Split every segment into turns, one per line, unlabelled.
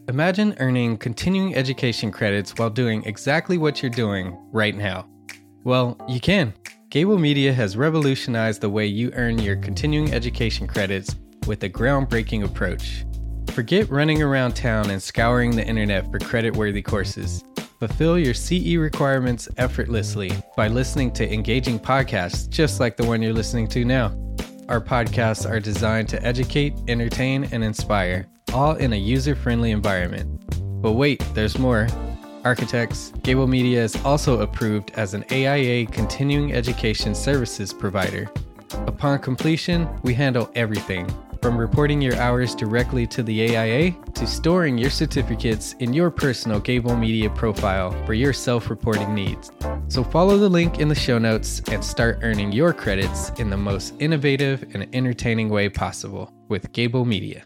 Imagine earning continuing education credits while doing exactly what you're doing right now. Well, you can. Gable Media has revolutionized the way you earn your continuing education credits with a groundbreaking approach. Forget running around town and scouring the internet for credit-worthy courses. Fulfill your CE requirements effortlessly by listening to engaging podcasts just like the one you're listening to now. Our podcasts are designed to educate, entertain, and inspire, all in a user-friendly environment. But wait, there's more. Architects, Gable Media is also approved as an AIA continuing education services provider. Upon completion, we handle everything, from reporting your hours directly to the AIA to storing your certificates in your personal Gable Media profile for your self-reporting needs. So follow the link in the show notes and start earning your credits in the most innovative and entertaining way possible with Gable Media.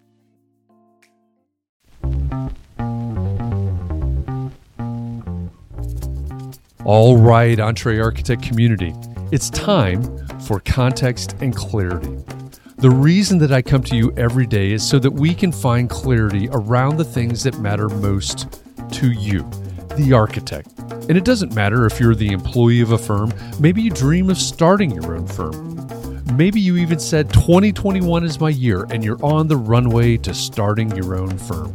All right, EntreArchitect community, it's time for context and clarity. The reason that I come to you every day is so that we can find clarity around the things that matter most to you, the architect. And it doesn't matter if you're the employee of a firm. Maybe you dream of starting your own firm. Maybe you even said 2021 is my year and you're on the runway to starting your own firm.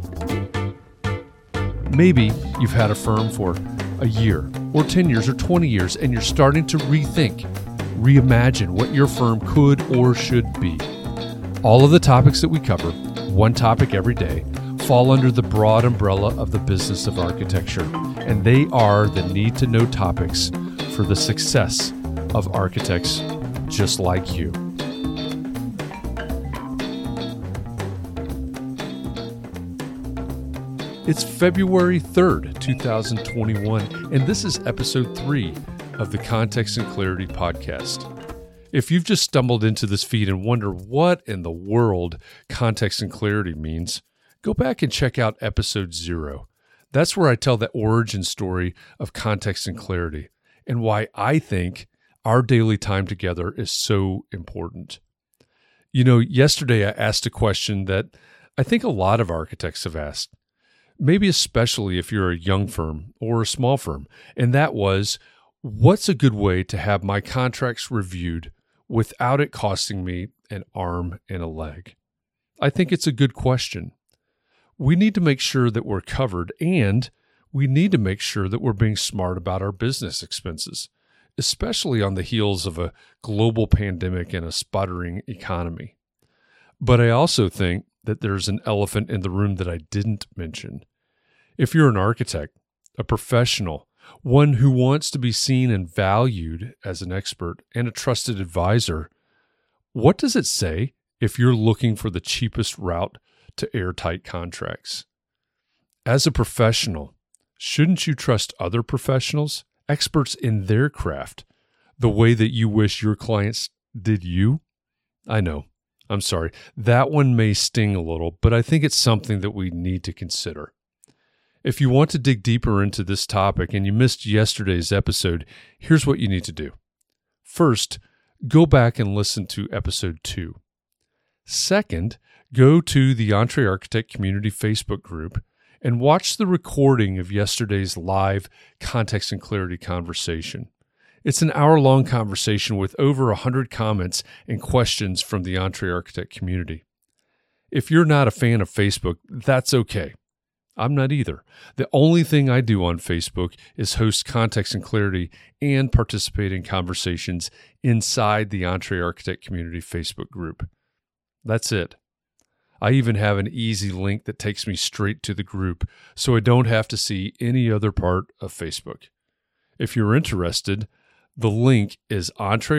Maybe you've had a firm for a year or 10 years or 20 years and you're starting to rethink, reimagine what your firm could or should be. All of the topics that we cover, one topic every day, fall under the broad umbrella of the business of architecture, and they are the need-to-know topics for the success of architects just like you. It's February 3rd, 2021, and this is episode 3 of the Context and Clarity podcast. If you've just stumbled into this feed and wonder what in the world context and clarity means, go back and check out episode 0. That's where I tell the origin story of context and clarity and why I think our daily time together is so important. You know, yesterday I asked a question that I think a lot of architects have asked, maybe especially if you're a young firm or a small firm, and that was, what's a good way to have my contracts reviewed without it costing me an arm and a leg? I think it's a good question. We need to make sure that we're covered, and we need to make sure that we're being smart about our business expenses, especially on the heels of a global pandemic and a sputtering economy. But I also think that there's an elephant in the room that I didn't mention. If you're an architect, a professional, one who wants to be seen and valued as an expert and a trusted advisor, what does it say if you're looking for the cheapest route to airtight contracts? As a professional, shouldn't you trust other professionals, experts in their craft, the way that you wish your clients did you? I know, I'm sorry, that one may sting a little, but I think it's something that we need to consider. If you want to dig deeper into this topic and you missed yesterday's episode, here's what you need to do. First, go back and listen to episode 2. Second, go to the EntreArchitect Community Facebook group and watch the recording of yesterday's live context and clarity conversation. It's an hour-long conversation with over 100 comments and questions from the EntreArchitect community. If you're not a fan of Facebook, that's okay. I'm not either. The only thing I do on Facebook is host context and clarity and participate in conversations inside the EntreArchitect Community Facebook group. That's it. I even have an easy link that takes me straight to the group, so I don't have to see any other part of Facebook. If you're interested, the link is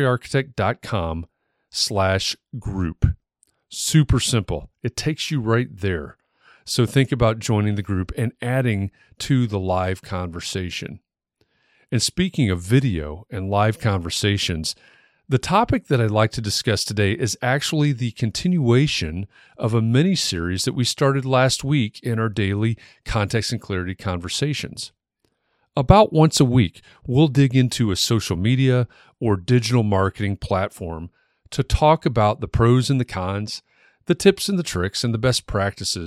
entrearchitect.com/group. Super simple. It takes you right there. So think about joining the group and adding to the live conversation. And speaking of video and live conversations, the topic that I'd like to discuss today is actually the continuation of a mini-series that we started last week in our daily context and clarity conversations. About once a week, we'll dig into a social media or digital marketing platform to talk about the pros and the cons, the tips and the tricks, and the best practices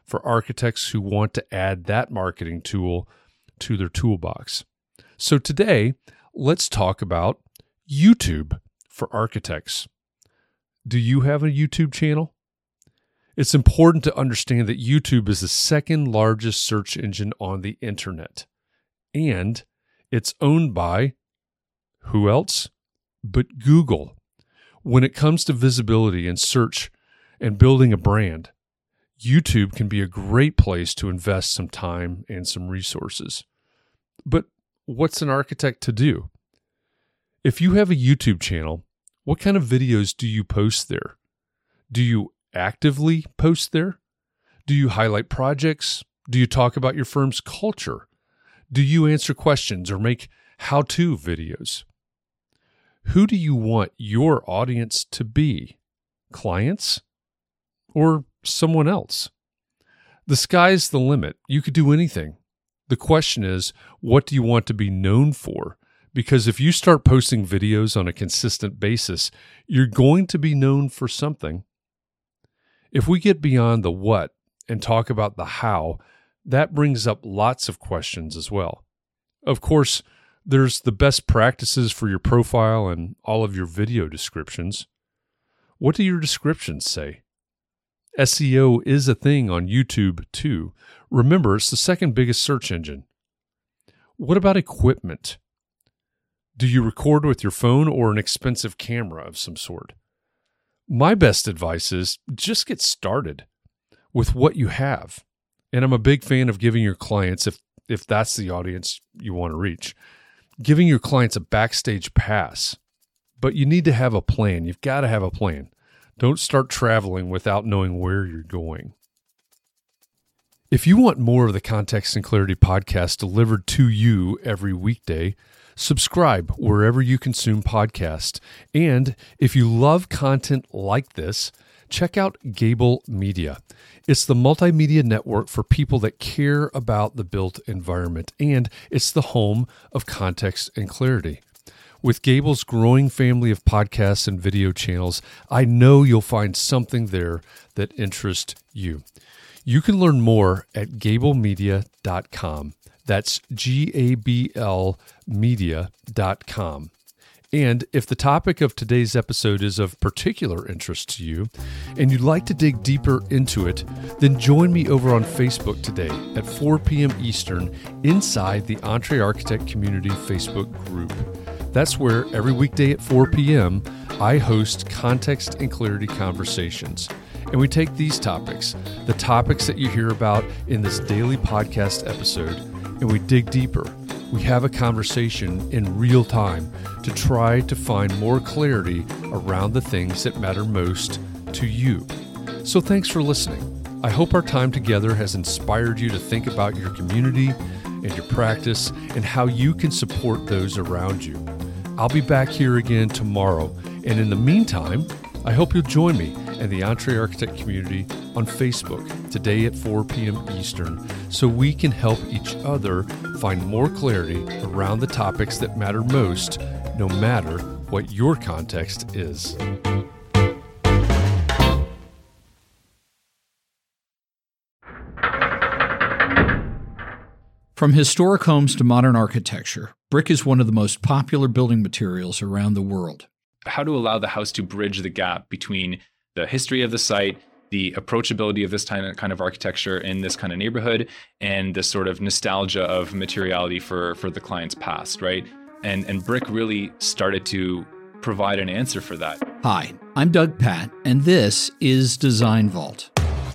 for architects who want to add that marketing tool to their toolbox. So today, let's talk about YouTube for architects. Do you have a YouTube channel? It's important to understand that YouTube is the second largest search engine on the internet, and it's owned by who else but Google. When it comes to visibility and search and building a brand, YouTube can be a great place to invest some time and some resources. But what's an architect to do? If you have a YouTube channel, what kind of videos do you post there? Do you actively post there? Do you highlight projects? Do you talk about your firm's culture? Do you answer questions or make how-to videos? Who do you want your audience to be? Clients or someone else? The sky's the limit. You could do anything. The question is, what do you want to be known for? Because if you start posting videos on a consistent basis, you're going to be known for something. If we get beyond the what and talk about the how, that brings up lots of questions as well. Of course, there's the best practices for your profile and all of your video descriptions. What do your descriptions say? SEO is a thing on YouTube too. Remember, it's the second biggest search engine. What about equipment? Do you record with your phone or an expensive camera of some sort? My best advice is just get started with what you have. And I'm a big fan of giving your clients, if that's the audience you want to reach, giving your clients a backstage pass. But you need to have a plan. You've got to have a plan. Don't start traveling without knowing where you're going. If you want more of the Context and Clarity podcast delivered to you every weekday, subscribe wherever you consume podcasts. And if you love content like this, check out Gable Media. It's the multimedia network for people that care about the built environment, and it's the home of Context and Clarity. With Gable's growing family of podcasts and video channels, I know you'll find something there that interests you. You can learn more at gablemedia.com. That's GABL media.com. And if the topic of today's episode is of particular interest to you and you'd like to dig deeper into it, then join me over on Facebook today at 4 p.m. Eastern inside the EntreArchitect Community Facebook group. That's where every weekday at 4 p.m. I host Context and Clarity conversations. And we take these topics, the topics that you hear about in this daily podcast episode, and we dig deeper. We have a conversation in real time to try to find more clarity around the things that matter most to you. So thanks for listening. I hope our time together has inspired you to think about your community and your practice and how you can support those around you. I'll be back here again tomorrow. And in the meantime, I hope you'll join me and the EntreArchitect community on Facebook today at 4 p.m. Eastern so we can help each other find more clarity around the topics that matter most, no matter what your context is.
From historic homes to modern architecture, brick is one of the most popular building materials around the world.
How to allow the house to bridge the gap between the history of the site, the approachability of this kind of architecture in this kind of neighborhood, and the sort of nostalgia of materiality for the client's past, right? And brick really started to provide an answer for that.
Hi, I'm Doug Patt, and this is Design Vault.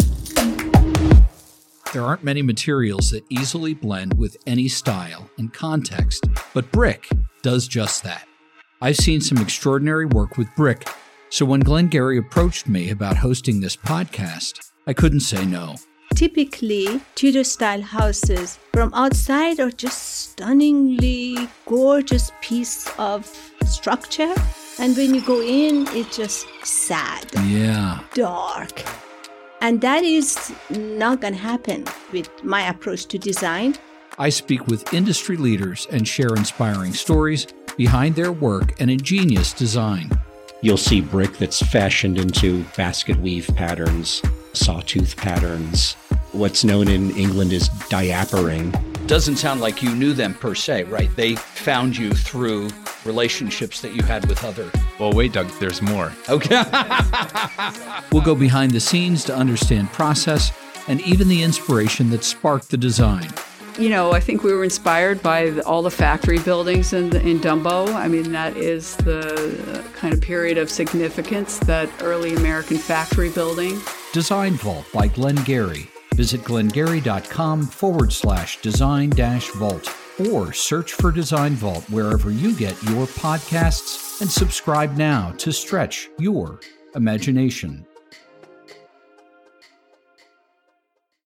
There aren't many materials that easily blend with any style and context, but brick does just that. I've seen some extraordinary work with brick, so when Glenn Gary approached me about hosting this podcast, I couldn't say no.
Typically, Tudor-style houses from outside are just stunningly gorgeous piece of structure, and when you go in, it's just sad, dark. And that is not going to happen with my approach to design.
I speak with industry leaders and share inspiring stories behind their work and ingenious design.
You'll see brick that's fashioned into basket weave patterns, sawtooth patterns, what's known in England as diapering.
Doesn't sound like you knew them per se, right? They found you through relationships that you had with other.
Well, wait, Doug, there's more.
Okay. We'll go behind the scenes to understand process and even the inspiration that sparked the design.
You know, I think we were inspired by all the factory buildings in Dumbo. I mean, that is the kind of period of significance, that early American factory building.
Design Vault by Glengarry. Visit glengarry.com/design-vault or search for Design Vault wherever you get your podcasts and subscribe now to stretch your imagination.